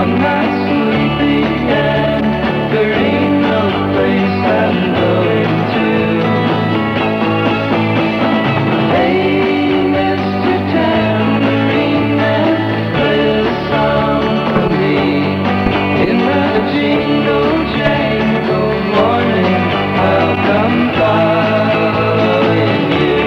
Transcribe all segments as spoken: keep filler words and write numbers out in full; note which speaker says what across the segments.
Speaker 1: I'm not sleepy and there ain't no place I'm going to. Hey, Mister Tambourine Man, play a song for me. In the jingle jangle morning, I'll come following you.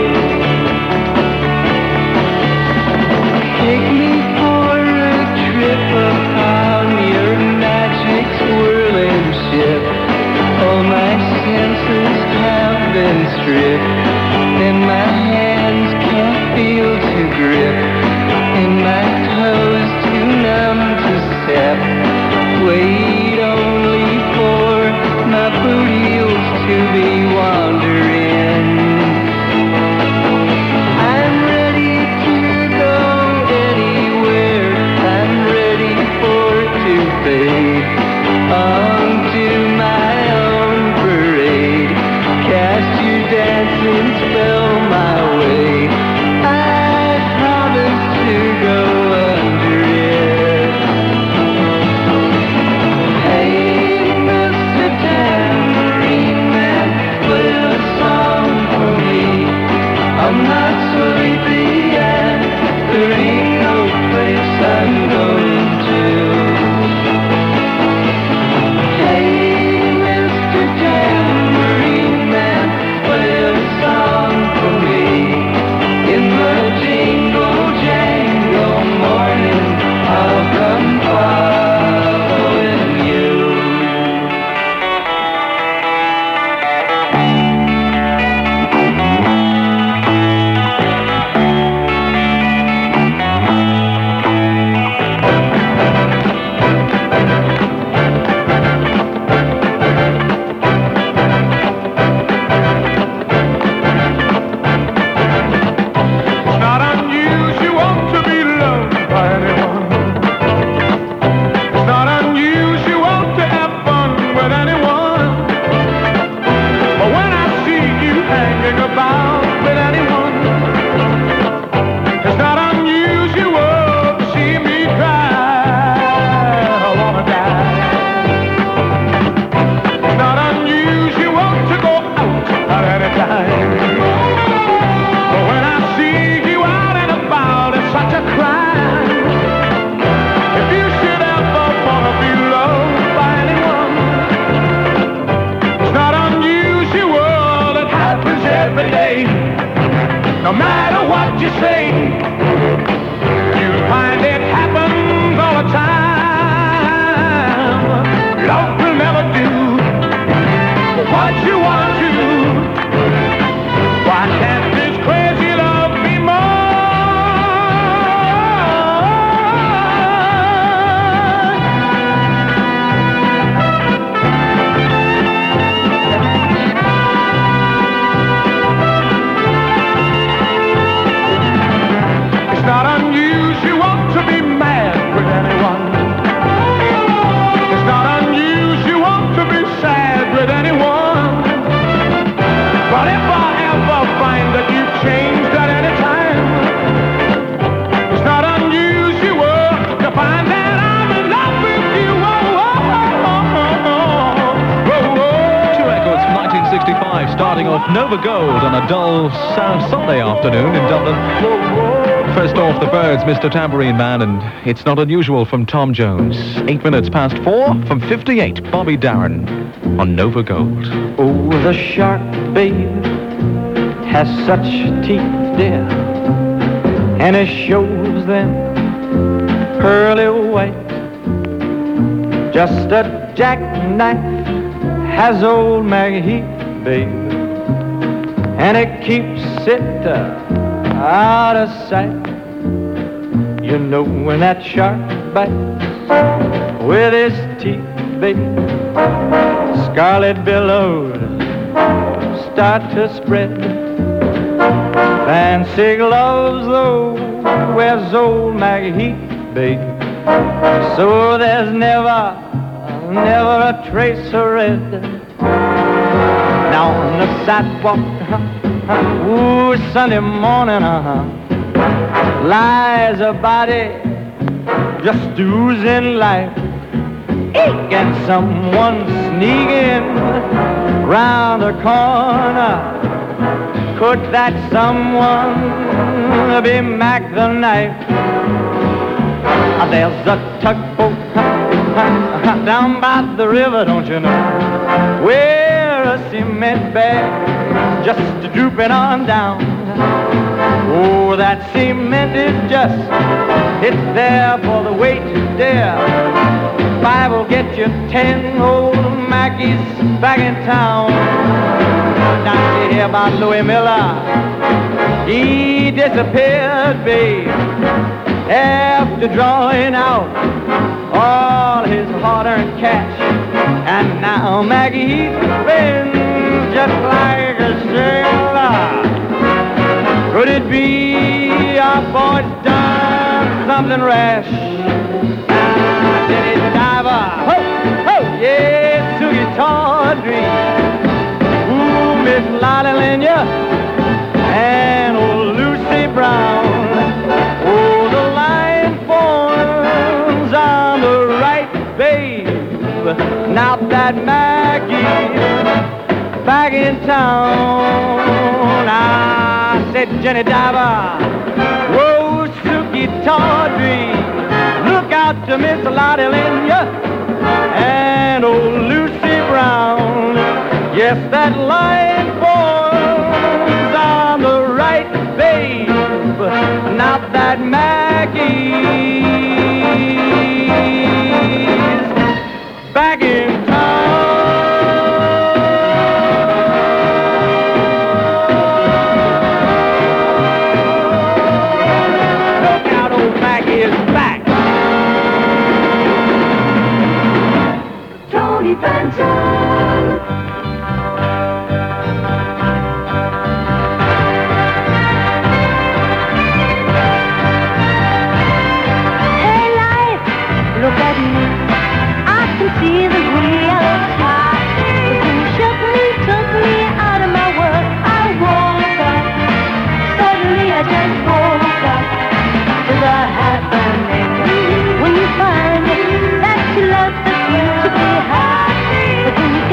Speaker 1: Take me for a trip upon your magic swirling ship. All my senses have been stripped, and my hands can't feel to grip, and my toes too numb to step. Wait only for my boot heels to be wandering. I'm ready to go anywhere. I'm ready for it to fade onto my own parade. Cast your dancing spell my way. I promise to go under it. Hey, Mister Tambourine Man, play a song for me. I'm not sleepy and there ain't no place I'm going to. Hey, Mister Tambourine Man, play a song for me. In the jingle jangle morning, I'll come following you.
Speaker 2: It's not unusual to be loved by anyone. It's not unusual to have fun with anyone. But when I see you hanging about with anyone, it's not unusual to see me cry. I wanna die. It's not unusual to go out at any time. But when I see you out and about, it's such a crime. If you should ever wanna be loved by anyone, it's not unusual, it happens every day. No matter what you say, you'll find it happens all the time. Love will never do what you want to. Why can't this crazy love be It's not unusual to be mad with anyone. It's not unusual to be sad with anyone. But if I ever find that you've changed at any time, it's not unusual to find that I'm in love with you. Oh, oh, oh, oh, oh, oh.
Speaker 3: Two records from nineteen sixty-five, starting off Nova Gold on a dull South Sunday afternoon in Dublin. First off, the Birds, Mister Tambourine Man, and It's Not Unusual from Tom Jones. Eight minutes past four from fifty-eight, Bobby Darin on Nova Gold.
Speaker 1: Oh, the shark, babe, has such teeth, dear, and it shows them pearly white. Just a jackknife has old Maggie Heath, babe, and it keeps it uh, out of sight. You know when that shark bites with his teeth, babe, scarlet billows start to spread. Fancy gloves, though, wears old Maggie Heath, babe, so there's never, never a trace of red. Now on the sidewalk, uh-huh, ooh, Sunday morning, uh-huh, lies a body just oozing life. Can someone sneak in round the corner? Could that someone be Mac the Knife? There's a tugboat down by the river, don't you know, where a cement bag just drooping on down. Oh, that cement is just, it's there for the weight to dare. Five will get you ten old Mackies back in town. Now you hear about Louis Miller, he disappeared, babe, after drawing out all his hard-earned cash. And now Maggie spins just like a sailor. Could it be our boy's done something rash? Ah, Jenny Diver, ho, ho, yes, Sugie Tawdry, ooh, Miss Lolly Lenya, and old Lucy Brown. Oh, the line forms on the right, babe. Now that Maggie's back in town, I said, Jenny Diver, whoa, Sugie Tawdry, look out to Miss Lottie Lenya and old Lucy Brown. Yes, that line forms on the right, babe. Now that Maggie's back in
Speaker 4: When you find that you love the future to be high,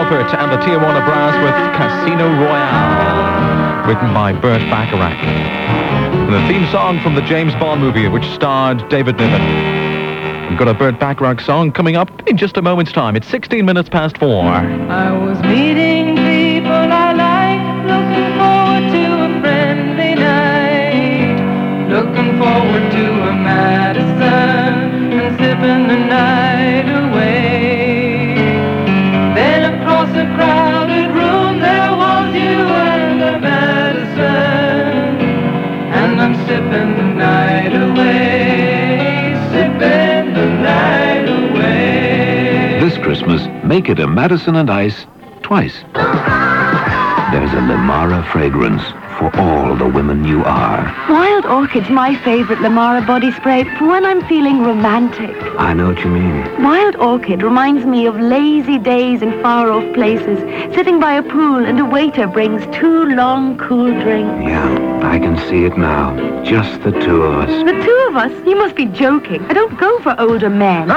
Speaker 3: Halpert and the Tijuana Brass with Casino Royale, written by Burt Bacharach. And the theme song from the James Bond movie, which starred David Niven. We've got a Burt Bacharach song coming up in just a moment's time. It's sixteen minutes past four.
Speaker 1: I was meeting people I like, looking forward to a friendly night, looking forward to a Madison and sipping the night away. Then across a crowded room there was you and the Madison, and I'm sipping the night away, sipping the night away.
Speaker 4: This Christmas, make it a Madison and Ice twice. There's a Lamara fragrance for all the women you are.
Speaker 5: Wild Orchid's my favorite Lamara body spray for when I'm feeling romantic.
Speaker 4: I know what you mean.
Speaker 5: Wild Orchid reminds me of lazy days in far-off places, sitting by a pool and a waiter brings two long, cool drinks.
Speaker 4: Yeah, I can see it now. Just the two of us.
Speaker 5: The two of us? You must be joking. I don't go for older men.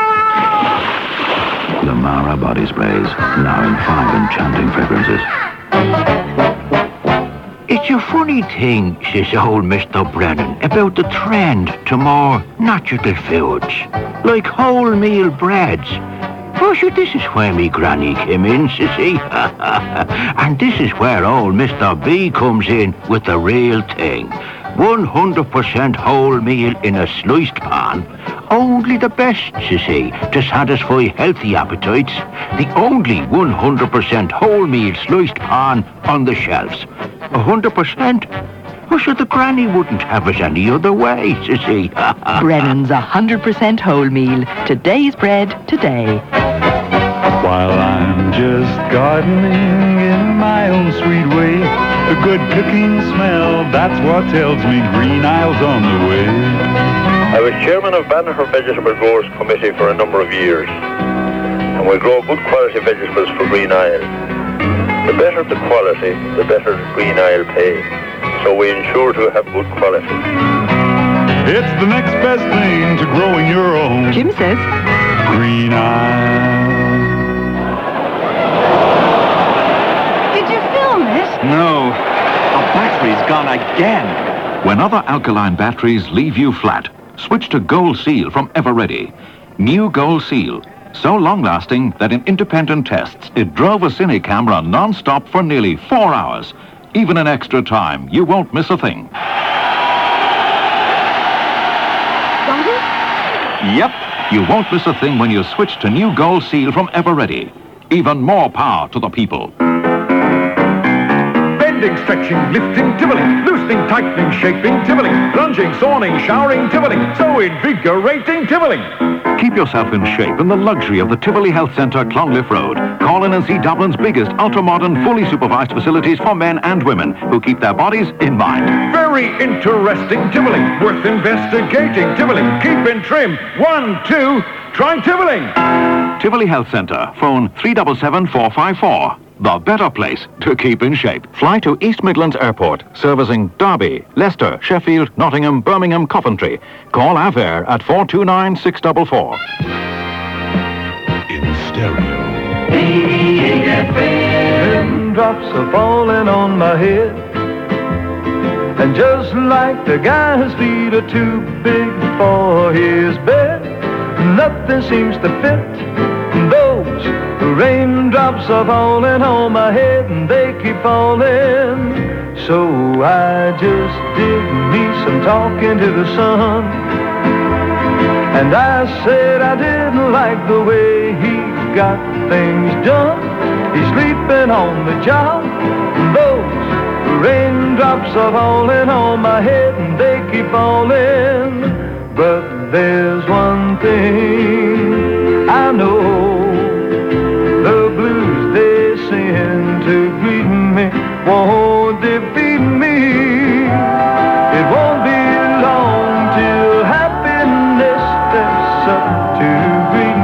Speaker 4: Lamara body sprays, now in five enchanting fragrances.
Speaker 6: It's a funny thing, says old Mister Brennan, about the trend to more natural foods, like wholemeal breads. Oh, sure, this is where me granny came in, sissy. And this is where old Mister B comes in with the real thing. one hundred percent wholemeal in a sliced pan. Only the best, sissy, to satisfy healthy appetites. The only one hundred percent wholemeal sliced pan on the shelves. one hundred percent? Oh, sure, the granny wouldn't have it any other way, sissy.
Speaker 7: Brennan's one hundred percent wholemeal. Today's bread, today.
Speaker 2: While I'm just gardening in my own sweet way, the good cooking smell, that's what tells me Green Isle's on the way.
Speaker 8: I was chairman of Banagher Vegetable Growers Committee for a number of years, and we grow good quality vegetables for Green Isle. The better the quality, the better Green Isle pay, so we ensure to have good quality.
Speaker 2: It's the next best thing to growing your own.
Speaker 7: Jim says.
Speaker 2: Green Isle.
Speaker 5: Did you film it?
Speaker 4: No, our battery's gone again. When other alkaline batteries leave you flat, switch to Gold Seal from Everready. New Gold Seal. So long-lasting that in independent tests, it drove a cine camera non-stop for nearly four hours. Even in extra time, you won't miss a thing.
Speaker 5: Got it?
Speaker 4: Yep, you won't miss a thing when you switch to new Gold Seal from Everready. Even more power to the people.
Speaker 2: Bending, stretching, lifting, tibbling, loosening, tightening, shaping, tibbling, plunging, sawing, showering, tibbling, so invigorating, tibbling.
Speaker 4: Keep yourself in shape in the luxury of the Tivoli Health Centre, Clonliffe Road. Call in and see Dublin's biggest ultra-modern, fully supervised facilities for men and women who keep their bodies in mind.
Speaker 2: Very interesting tibbling, worth investigating, tibbling, keep in trim. One, two, try tibbling.
Speaker 4: Tivoli Health Centre, phone three seven seven, four five four. The better place to keep in shape. Fly to East Midlands Airport, servicing Derby, Leicester, Sheffield, Nottingham, Birmingham, Coventry. Call Avair at four two nine, six four four.
Speaker 2: In stereo.
Speaker 1: Raindrops are falling on my head, and just like the guy's feet are too big for his bed, nothing seems to fit. Those raindrops are falling on my head, and they keep falling. So I just did me some talking to the sun, and I said I didn't like the way he got things done. He's sleeping on the job. Those raindrops are falling on my head, and they keep falling. But there's one thing I know, the blues they sing to greet me won't defeat me. It won't be long till happiness steps up to greet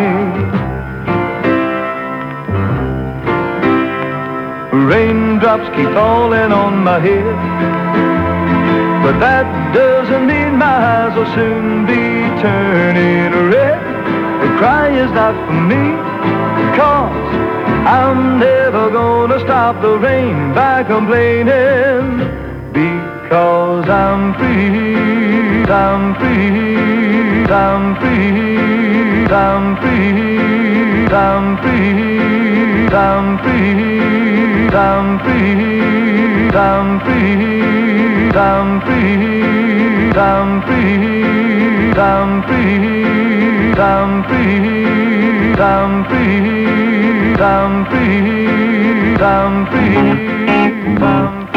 Speaker 1: me. Raindrops keep falling on my head, but that doesn't mean my eyes will soon be turning red. The cry is not for me, 'cause I'm never gonna stop the rain by complaining, because I'm free, I'm free, I'm free, I'm free, I'm free, I'm free, I'm free, I'm free, I'm free, I'm free, I'm free, I'm free, I'm free, I'm free, I'm free, I'm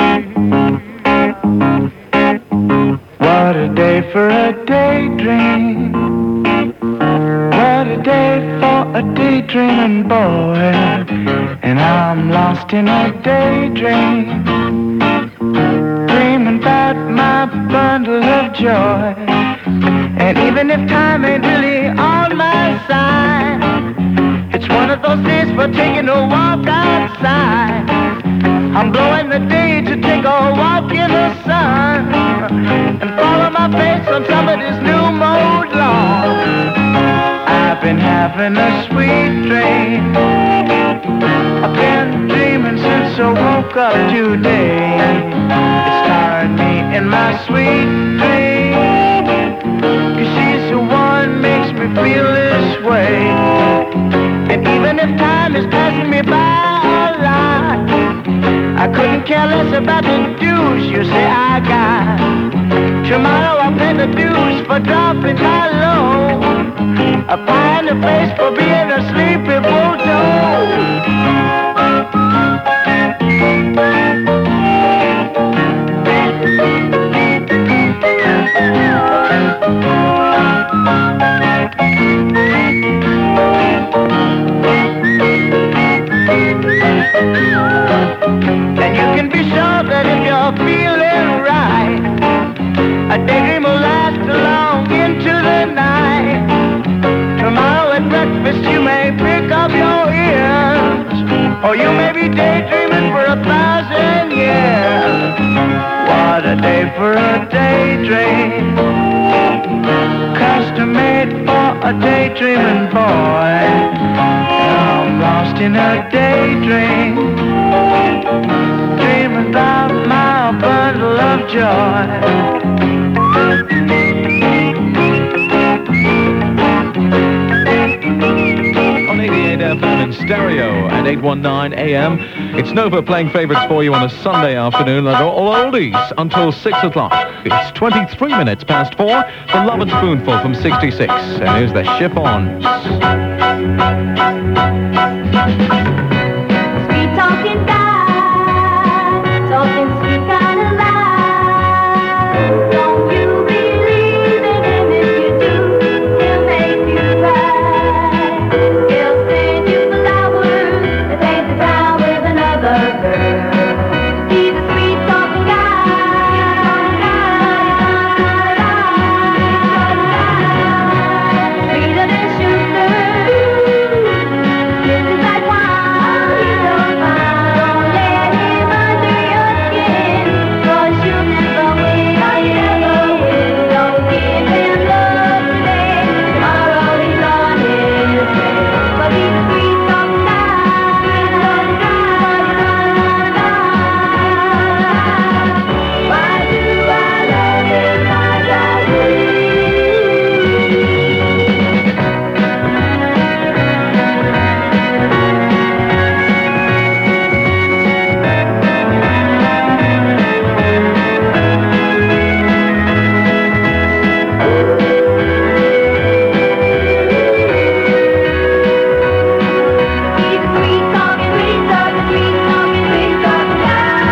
Speaker 1: What a day for a daydream. What a day for a daydreaming boy. And I'm lost in a daydream, dreaming about my bundle of joy. And even if time ain't really on my side, it's one of those days for taking a walk outside. I'm blowing the day to take a walk in the sun and follow my face on somebody's new mode lawn. I've been having a sweet dream. I've been dreaming since I woke up today. It's tiring me in my sweet dream, 'cause she's the one makes me feel this way. And even if time is passing me by a lot, I couldn't care less about the dues you say I got. Tomorrow I'll pay the dues for dropping my load, a pie in the face for being a sleepy bulldog. And you can be sure that if you're feeling right, a daydream will last along into the night. Tomorrow at breakfast you may pick up your ears, or you may be daydreaming for a thousand years. What a day for a daydream, custom made for a daydreaming boy. I'm lost in a daydream, dreaming about my bundle of joy.
Speaker 3: On eighty-eight F M in stereo and eight nineteen A M. It's Nova playing favourites for you on a Sunday afternoon and all oldies until six o'clock. It's twenty-three minutes past four. The Love and Spoonful from sixty-six. And here's the Chiffons.
Speaker 9: Sweet talking guy, talking sweet kind of lie. Don't you believe in him? If you do, he'll make you cry. He'll send you flowers and paint the town with another girl. He's a sweet talking guy, sweeter than sugar. Kisses like wine, he's so fine. Don't let him under your skin, 'cause you'll never win, oh, you never win. Don't give him love today, tomorrow he's on his way. But he's a sweet talking guy, sweet talking guy. Why do I love him like I do? He's a sweet talking, sweet talking, sweet talking, sweet talking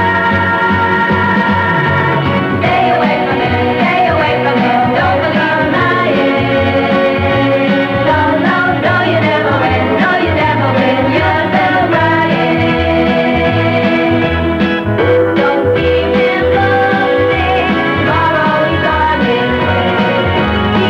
Speaker 9: guy. Stay away from him, stay away from him, don't believe him lying. No, no, no, you never win, no, you never win, you're still crying. Don't give him love today, tomorrow he's on his way.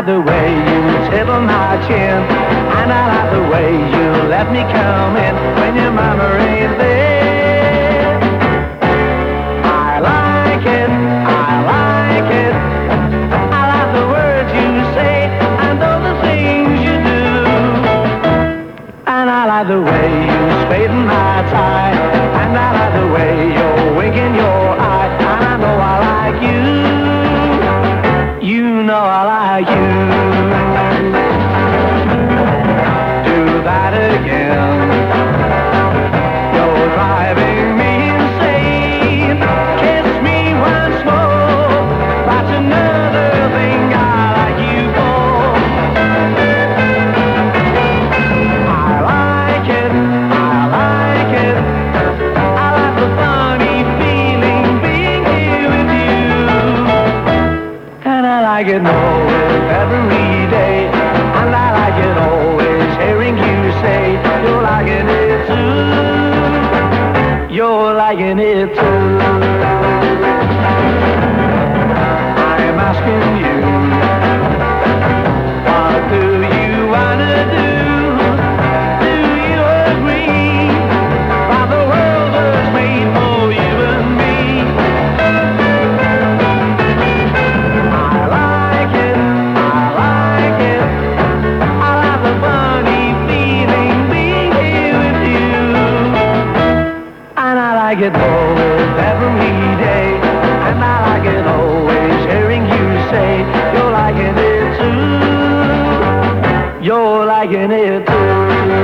Speaker 1: like the way you tickle my chin. And I like the way you let me come in when your mama ain't there. I like it, I like it. I like the words you say and all the things you do. And I like the way you straighten my tie. And I like the way you're winking your eye. And I know I like you. You know I like you. Do that again. You're driving me insane. Kiss me once more. That's another thing I like you for. I like it, I like it. I like the funny feeling being here with you. And I like it more with every day. And I like it always hearing you say you're liking it too. You're liking it too. I'm asking you, what do you wanna do? Do you agree that the world was made for you and me? I like it, I like it. I like the funny feeling being here with you. And I like it more with every day. And I like it always hearing you say you're liking it too. You're liking it too.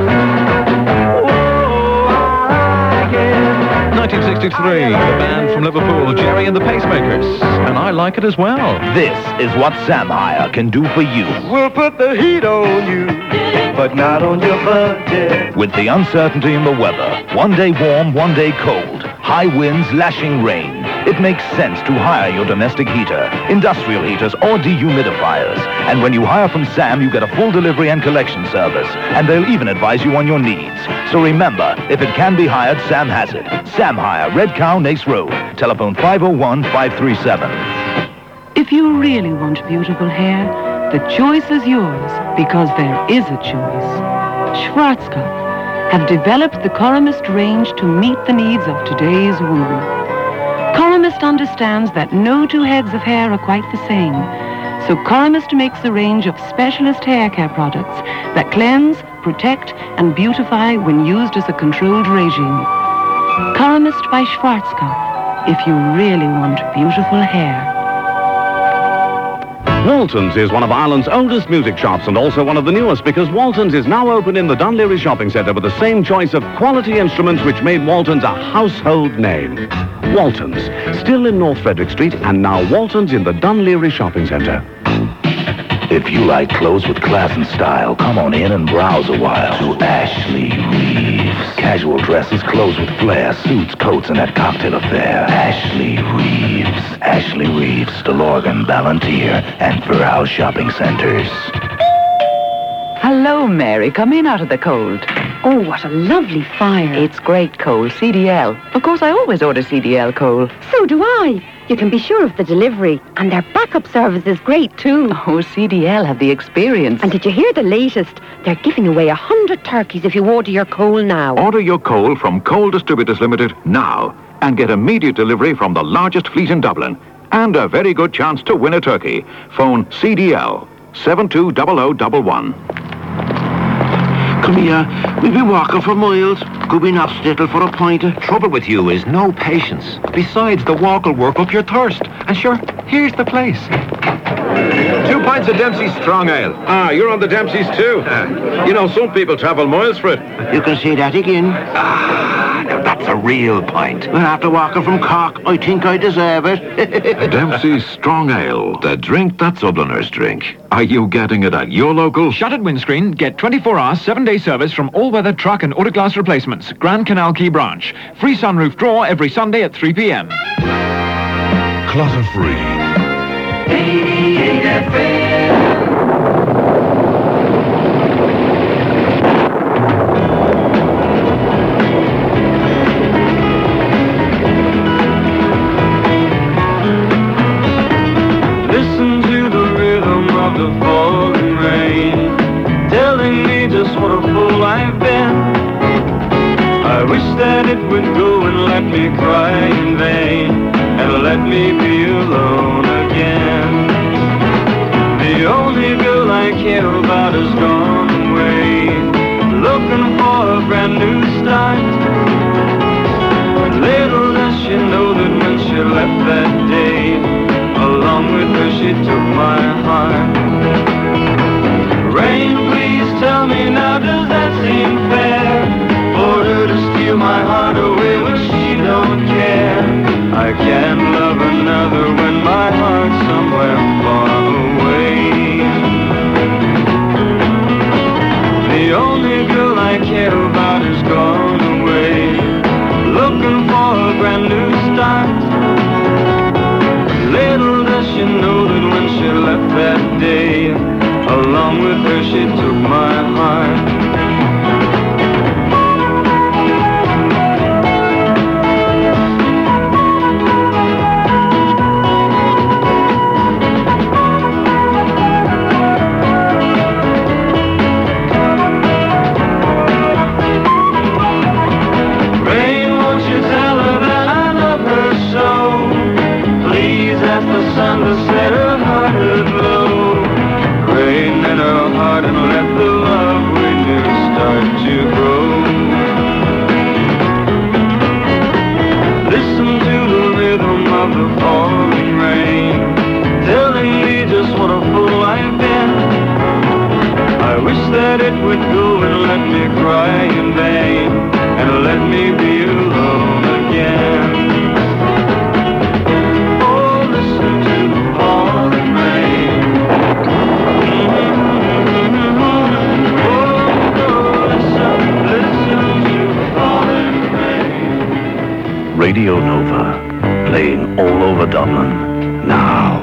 Speaker 1: Oh, I like it.
Speaker 3: nineteen sixty-three, the band from Liverpool, Jerry and the Pacemakers. And I like it as well.
Speaker 10: This is what Sam Hire can do for you.
Speaker 1: We'll put the heat on you, but not on your budget.
Speaker 10: With the uncertainty in the weather, one day warm, one day cold, high winds, lashing rain, it makes sense to hire your domestic heater, industrial heaters, or dehumidifiers. And when you hire from Sam, you get a full delivery and collection service, and they'll even advise you on your needs. So remember, if it can be hired, Sam has it. Sam Hire, Red Cow, Nace Road. Telephone five oh one, five three seven.
Speaker 7: If you really want beautiful hair, the choice is yours, because there is a choice. Schwarzkopf have developed the Coromist range to meet the needs of today's woman. Coromist understands that no two heads of hair are quite the same, so Coromist makes a range of specialist hair care products that cleanse, protect, and beautify when used as a controlled regime. Coromist by Schwarzkopf, if you really want beautiful hair.
Speaker 11: Walton's is one of Ireland's oldest music shops and also one of the newest, because Walton's is now open in the Dunleary Shopping Centre with the same choice of quality instruments which made Walton's a household name. Walton's, still in North Frederick Street, and now Walton's in the Dunleary Shopping Centre.
Speaker 10: If you like clothes with class and style, come on in and browse a while to Ashley Reeves. Casual dresses, clothes with flair, suits, coats, and that cocktail affair. Ashley Reeves. Ashley Reeves, DeLorgan, Ballantyre, and Furhouse Shopping Centres.
Speaker 7: Hello, Mary. Come in out of the cold.
Speaker 5: Oh, what a lovely fire.
Speaker 7: It's great coal, C D L. Of course, I always order C D L coal.
Speaker 5: So do I. You can be sure of the delivery. And their backup service is great, too.
Speaker 7: Oh, C D L have the experience.
Speaker 5: And did you hear the latest? They're giving away a hundred turkeys if you order your coal now.
Speaker 4: Order your coal from Coal Distributors Limited now and get immediate delivery from the largest fleet in Dublin. And a very good chance to win a turkey. Phone C D L seven two zero zero one one.
Speaker 6: Come here. We've been walking for miles. Could we not settle for a pint?
Speaker 12: Trouble with you is no patience. Besides, the walk will work up your thirst. And sure, here's the place.
Speaker 13: Two pints of Dempsey's Strong Ale. Ah, you're on the Dempsey's too. Ah, you know, some people travel miles for it.
Speaker 6: You can say that again.
Speaker 12: Ah, now that's a real pint.
Speaker 6: Well, after walking from Cork, I think I deserve it.
Speaker 4: Dempsey's Strong Ale, the drink that Dubliners drink. Are you getting it at your local?
Speaker 14: Shuttered windscreen, get twenty-four hour, seven day service from all-weather truck and auto glass replacements. Grand Canal Quay branch. Free sunroof draw every Sunday at three p.m.
Speaker 2: Clutter-free.
Speaker 9: eighty-eight F M.
Speaker 1: Listen to the rhythm of the voice. it would go and let me cry in vain, and let me be alone again. The only girl I care about has gone away, looking for a brand new start. Little does she know that when she left that day, along with her she took my heart. Rain, please tell me now, does that seem fair? For her to steal my heart away when she don't care. I can't love another when my heart's somewhere far away. The only girl I care about is gone away, looking for a brand new start. Little does she know that when she left that day, along with her she took my heart. To set her heart aglow, rain in her heart and let the love we knew start to grow. Listen to the rhythm of the falling rain, telling me just what a fool I've been. I wish that it would go and let me cry in vain, and let me be alone again.
Speaker 10: Radio Nova, playing all over Dublin, now.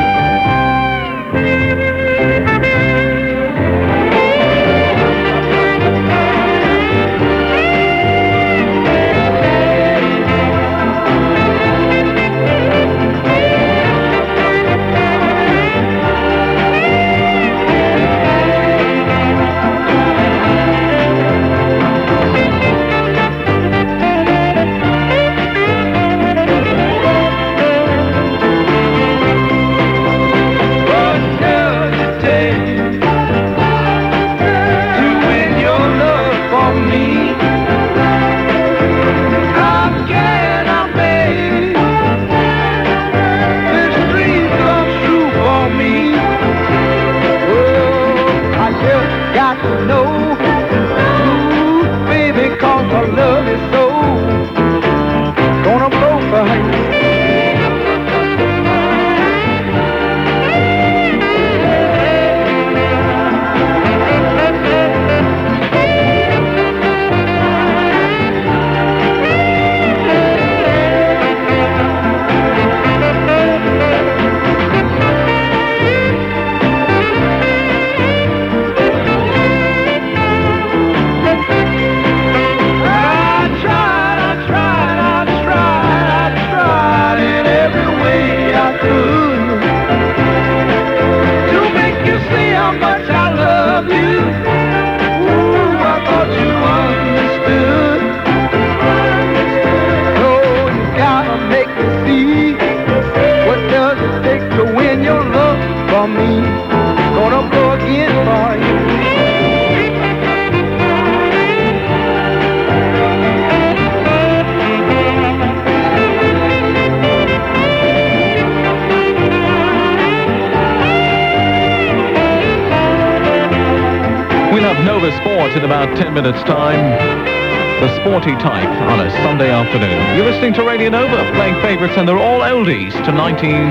Speaker 3: In about ten minutes' time, the sporty type on a Sunday afternoon. You're listening to Radio Nova, playing favourites, and they're all oldies to nineteen,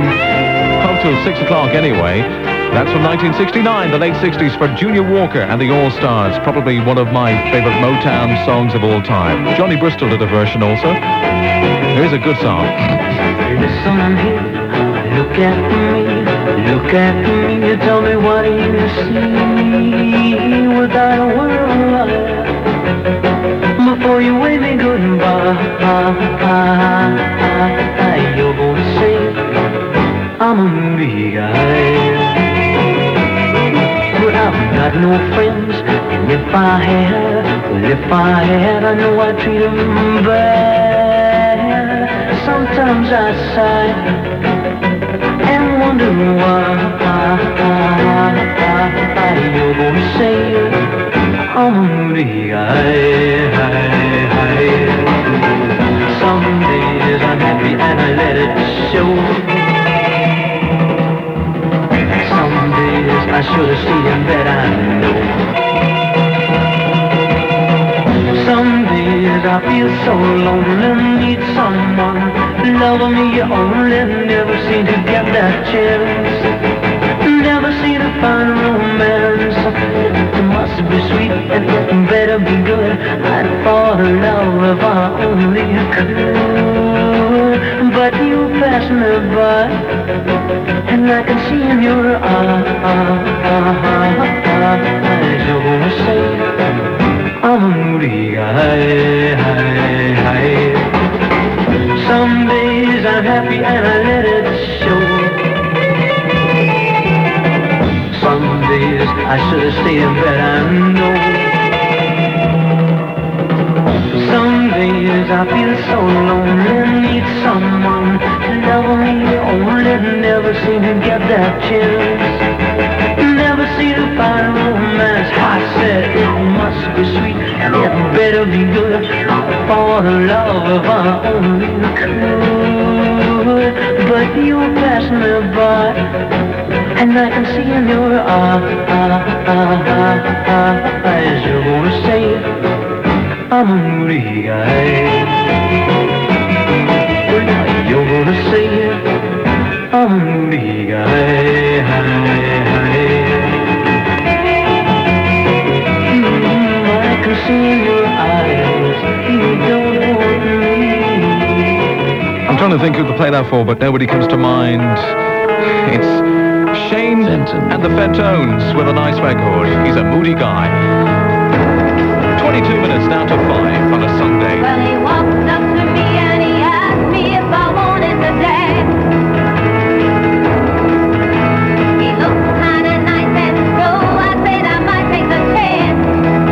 Speaker 3: up till six o'clock anyway. That's from nineteen sixty-nine, the late sixties for Junior Walker and the All-Stars, probably one of my favourite Motown songs of all time. Johnny Bristol did a version also. Here's a good song.
Speaker 1: Listen here, look at me, look at me, you tell me what do you see without a word. Before you wave me goodbye, you're gonna say I'm a movie guy. But I've got no friends, if I had, well, if I had, I know I'd treat him bad. Sometimes I sigh and wonder why you're gonna say I'm a moody guy. Some days I'm happy and I let it show. Some days I should have seen him that I know. Some days I feel so lonely, need someone loving me only. Never seem to get that chance. Never seem to find romance. It must be sweet and it better be good. I'd fall in love if I only could. But you pass me by, and I can see in your eyes you're gonna say I'm a moody guy. Some days I'm happy and I let it show. Some days I should have stayed in bed, I know. Some days I feel so lonely, need someone to love me only. Never seem to get that chance. Never seem to find romance. I said it must be sweet and it better be good. I'll fall in love if I only could. But you pass me by, and I can see in your eyes you're gonna say I'm a moody guy. You're gonna say I'm a moody guy. Mm, I can see in your eyes you don't want me.
Speaker 3: I'm trying to think who to play that for, but nobody comes to mind. It's Shane Fenton and the Fentones with a nice record. He's a moody guy. twenty-two minutes now to five on a Sunday.
Speaker 9: Well, he walked up to me and he asked me if I wanted to dance. He looked kinda nice and slow. I said I might take a chance.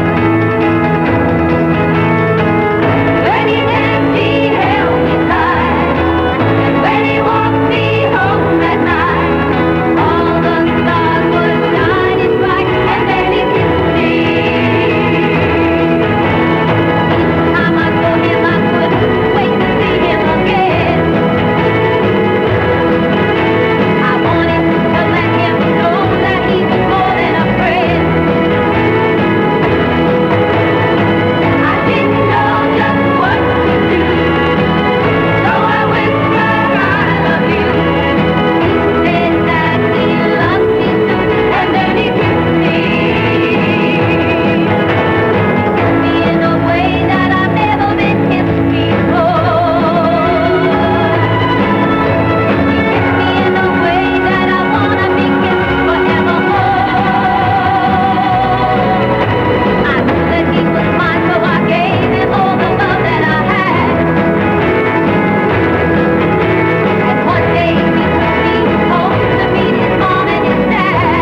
Speaker 9: When he danced, he held me tight. And when he walked me home that night, all the stars were shining bright. And then he kissed me. Time I told him I couldn't wait to see him again. I wanted to let him know that he was more than a friend. I didn't know just what to do, so I whispered I love you. He said that he loved me too, and then he kissed me. Kissed me in a way that I've never been kissed before. He kissed me in a way that I wanna be kissed forevermore. I knew that he was mine, so I gave him all the love that I had. And one day he took me home to meet his mom and his dad.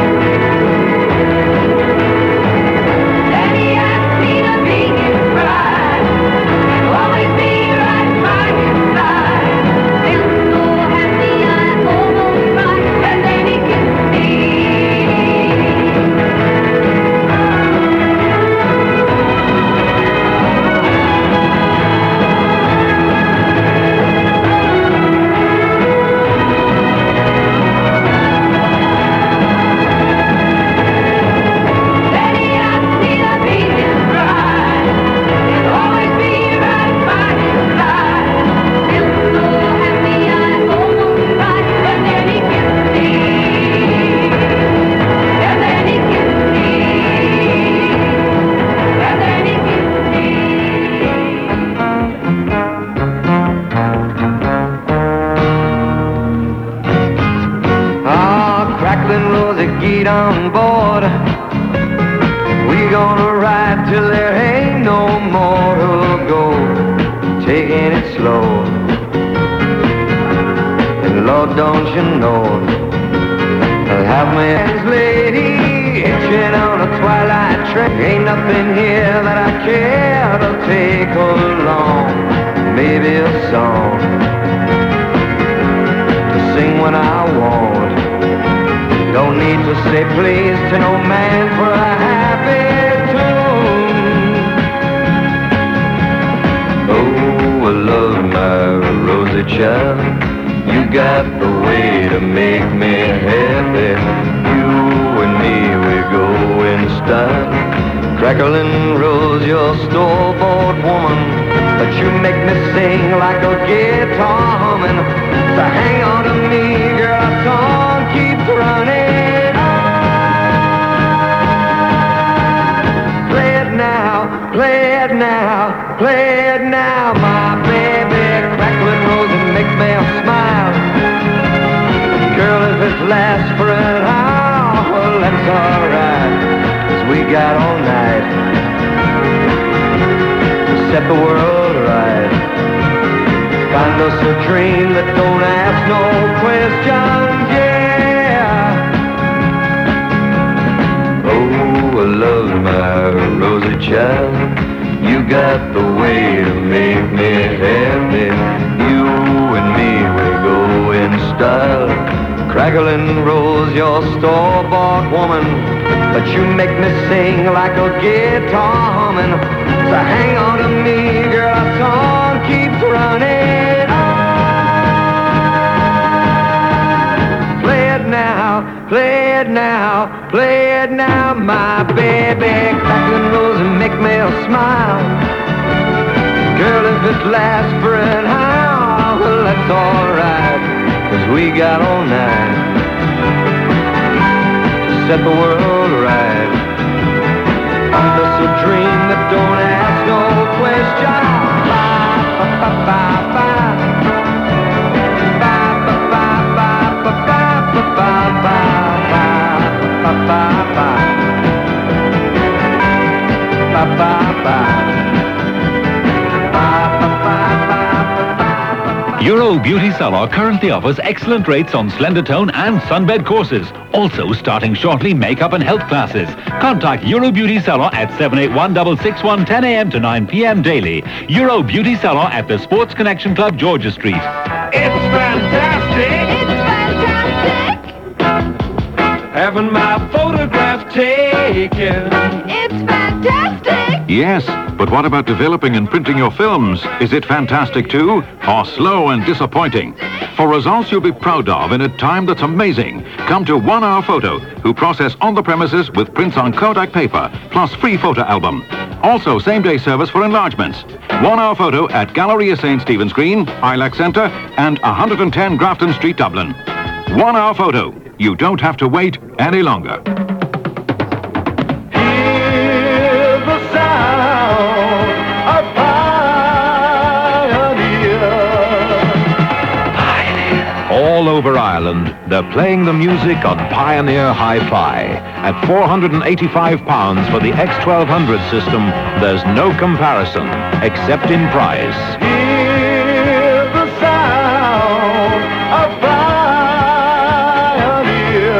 Speaker 9: Then he asked me to be his bride and always be right by his side. Felt so happy I almost cried, and then he kissed me. Then he asked me to be his bride and always be right by his side. Felt so happy I almost cried, but then he kissed me. And then he kissed me. And then he kissed me.
Speaker 1: Ah, crackling Rosie, get on board. We gonna ride till there ain't no more to go. Taking it slow. And Lord, don't you know, I'll have my hands, lady, hitching on a twilight train. Ain't nothing here that I care to take along. Maybe a song to sing when I want. Don't need to say please to no man for a happy tune. Oh, I love my rosy child. You got the way to make me happy. You and me, we go in style. Crackling rose, your store-bought woman, but you make me sing like a guitar humming. So hang on to me, girl, our song keeps running. Play it now, play it now, play it now, my baby. Crackling rose, it makes me smile. Girl, if it lasts for an hour, well, that's alright, 'cause we got all night to set the world right. Find us a dream that don't ask no questions, yeah. Oh, I love my rosy child. You got the way to make me happy. You and me, we go in style. Crackling rose, your store-bought woman, but you make me sing like a guitar humming. So hang on to me, girl, our song keeps running. Play it now, play it now, play it now, my baby. Crackling rose and make me smile. Girl, if it lasts for an hour, well, that's alright, 'cause we got all night to set the world right. Find us a dream that don't ask no questions. Bye, ba, ba, ba, ba. Bye, ba, ba, ba, ba, ba, ba, ba, ba, ba, ba, ba. Ba, ba, ba.
Speaker 10: Euro Beauty Salon currently offers excellent rates on slender tone and sunbed courses. Also starting shortly makeup and health classes. Contact Euro Beauty Salon at seven eight one, six six one, ten a m to nine p m daily. Euro Beauty Salon at the Sports Connection Club, Georgia Street.
Speaker 2: It's fantastic.
Speaker 9: It's fantastic.
Speaker 2: Having my photograph taken.
Speaker 9: It's fantastic.
Speaker 4: Yes, but what about developing and printing your films? Is it fantastic too, or slow and disappointing? For results you'll be proud of in a time that's amazing, come to One Hour Photo, who process on the premises with prints on Kodak paper, plus free photo album. Also same-day service for enlargements. One Hour Photo at Galleria Saint Stephen's Green, Ilac Centre, and one hundred ten Grafton Street, Dublin. One Hour Photo. You don't have to wait any longer.
Speaker 10: All over Ireland, they're playing the music on Pioneer Hi-Fi. At four hundred eighty-five pounds for the X twelve hundred system, there's no comparison, except in price.
Speaker 2: Hear the sound of Pioneer.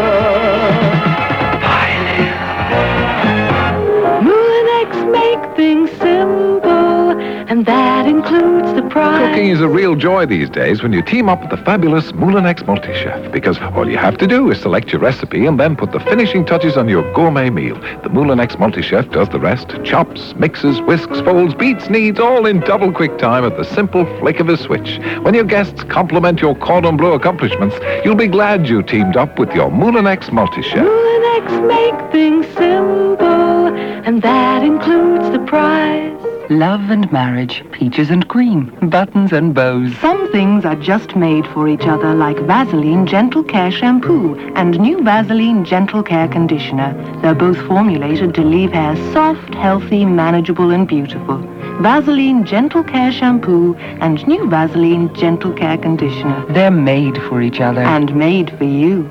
Speaker 7: Mulinex make things simple, and that includes the price.
Speaker 15: Cooking is a real joy these days when you team up with the fabulous Mulinex Multi-Chef, because all you have to do is select your recipe and then put the finishing touches on your gourmet meal. The Mulinex Multi-Chef does the rest. Chops, mixes, whisks, folds, beats, kneads, all in double quick time at the simple flick of a switch. When your guests compliment your cordon bleu accomplishments, you'll be glad you teamed up with your Mulinex Multi-Chef.
Speaker 7: Mulinex make things simple, and that includes the price. Love and marriage, peaches and cream, buttons and bows. Some things are just made for each other, like Vaseline Gentle Care Shampoo and new Vaseline Gentle Care Conditioner. They're both formulated to leave hair soft, healthy, manageable and beautiful. Vaseline Gentle Care Shampoo and new Vaseline Gentle Care Conditioner. They're made for each other. And made for you.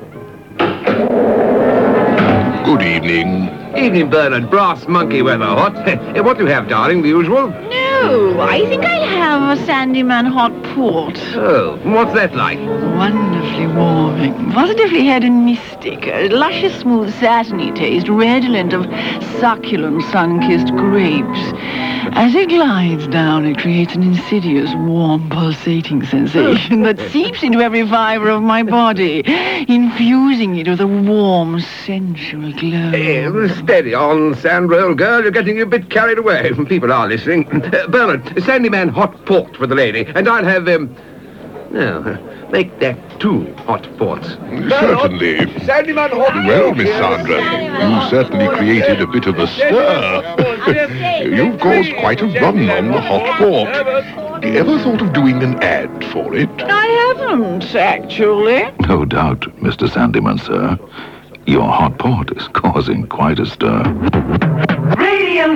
Speaker 13: Good evening. Evening, Bernard. Brass monkey weather, hot. What do you have, darling? The usual?
Speaker 9: No,
Speaker 7: Oh, I think I'll have a Sandyman hot port.
Speaker 13: Oh, what's that like?
Speaker 7: Wonderfully warming, positively head and mystic, a luscious, smooth, satiny taste, redolent of succulent, sun-kissed grapes. As it glides down, it creates an insidious, warm, pulsating sensation that seeps into every fibre of my body, infusing it with a warm, sensual glow.
Speaker 13: Eh, steady on, Sandra, old girl. You're getting a bit carried away. People are listening. Uh, Bernard, Sandyman hot port for the lady, and I'll have, um... No, uh, make that two hot ports.
Speaker 16: Certainly.
Speaker 13: Sandyman hot
Speaker 16: Well, Miss Sandra, you certainly created a bit of a stir. You've caused quite a run on the hot port. Ever thought of doing an ad for it?
Speaker 7: I haven't, actually.
Speaker 4: No doubt, Mister Sandyman, sir. Your hot port is causing quite a stir.
Speaker 2: Radio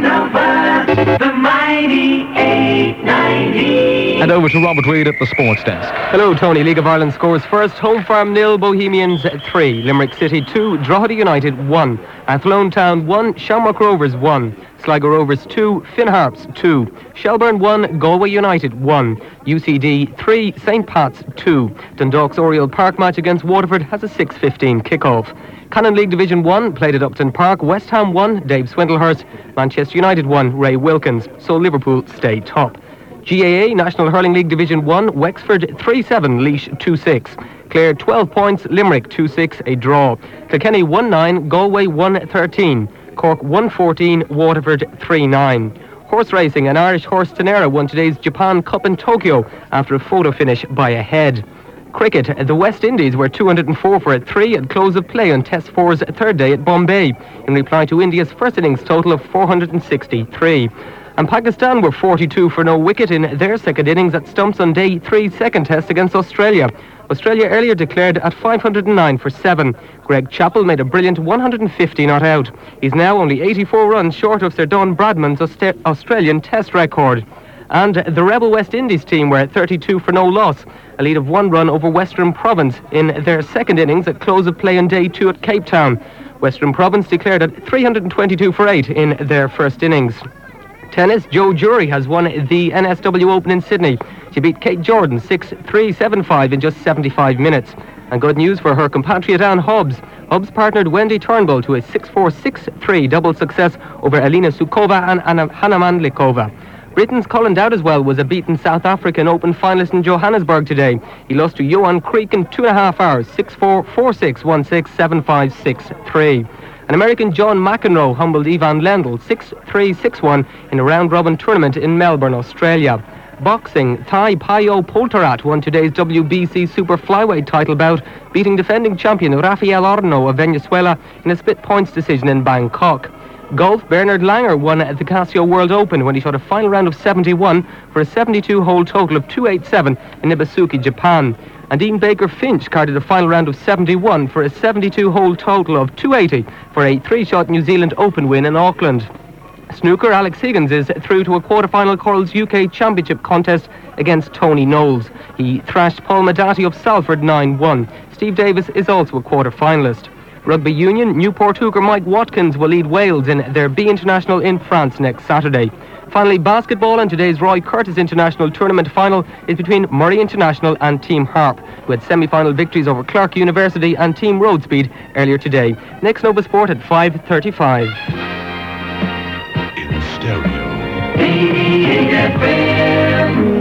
Speaker 2: Nova, the mighty eight ninety.
Speaker 3: And over to Robert Reid at the sports desk.
Speaker 17: Hello, Tony. League of Ireland scores first. Home Farm nil, Bohemians three. Limerick City two, Drogheda United one. Athlone Town one, Shamrock Rovers one. Sligo Rovers two, Finn Harps two. Shelburne one, Galway United one. U C D three, Saint Pat's two. Dundalk's Oriel Park match against Waterford has a six fifteen kickoff. Canon League Division one played at Upton Park. West Ham one, Dave Swindlehurst. Manchester United one, Ray Wilkins. So Liverpool stay top. G A A National Hurling League Division one, Wexford three seven, Laois two six. Clare twelve points, Limerick two six, a draw. Kilkenny one nine, Galway one thirteen. Cork one fourteen, Waterford three nine. Horse racing, an Irish horse Tenera won today's Japan Cup in Tokyo after a photo finish by a head. Cricket, the West Indies were two hundred four for a three at close of play on Test four's third day at Bombay, in reply to India's first innings total of four hundred sixty-three. And Pakistan were forty-two for no wicket in their second innings at stumps on day three's second test against Australia. Australia earlier declared at five hundred nine for seven. Greg Chappell made a brilliant one hundred fifty not out. He's now only eighty-four runs short of Sir Don Bradman's Auster- Australian test record. And the Rebel West Indies team were at thirty-two for no loss, a lead of one run over Western Province in their second innings at close of play on day two at Cape Town. Western Province declared at three hundred twenty-two for eight in their first innings. Tennis, Jo Jury has won the N S W Open in Sydney. She beat Kate Jordan six three, seven five in just seventy-five minutes. And good news for her compatriot Anne Hobbs. Hobbs partnered Wendy Turnbull to a six four, six three double success over Alina Sukova and Anna Hanna Mandlikova. Britain's Colin Dowdeswell was a beaten South African Open finalist in Johannesburg today. He lost to Johan Creek in two and a half hours, six four, four six, one six, seven five, six three. An American John McEnroe humbled Ivan Lendl six three, six one in a round-robin tournament in Melbourne, Australia. Boxing, Thai Payo Poltarat won today's W B C Super Flyweight title bout, beating defending champion Rafael Horno of Venezuela in a split points decision in Bangkok. Golf, Bernard Langer won at the Casio World Open when he shot a final round of seventy-one for a seventy-two hole total of two eighty-seven in Nibasuki, Japan. And Ian Baker Finch carded a final round of seventy-one for a seventy-two hole total of two eighty for a three-shot New Zealand Open win in Auckland. Snooker, Alex Higgins is through to a quarter-final Corals U K Championship contest against Tony Knowles. He thrashed Paul Madati of Salford nine one. Steve Davis is also a quarter-finalist. Rugby Union, Newport hooker Mike Watkins will lead Wales in their B International in France next Saturday. Finally, basketball, and today's Roy Curtis International Tournament final is between Murray International and Team Harp, who had semi-final victories over Clark University and Team Roadspeed earlier today. Next Nova Sport at five thirty-five.
Speaker 16: In stereo.
Speaker 2: eighty-eight F M.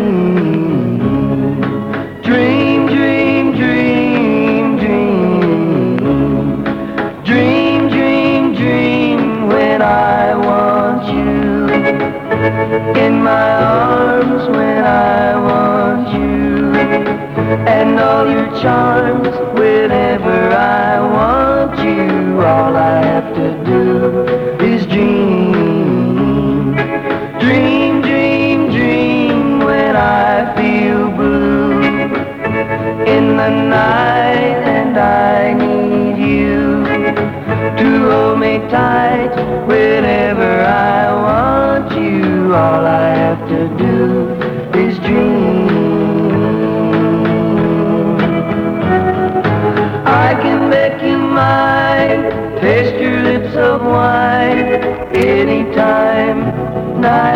Speaker 1: Dream, dream, dream, dream. Dream, dream, dream when I want you. In my arms when I want you. And all your charms whenever I want you. All I have to do is dream. Dream, dream, dream when I feel blue in the night and I need you to hold me tight whenever I want you. All I have to do is dream. I can make you mine, taste your lips of wine anytime, night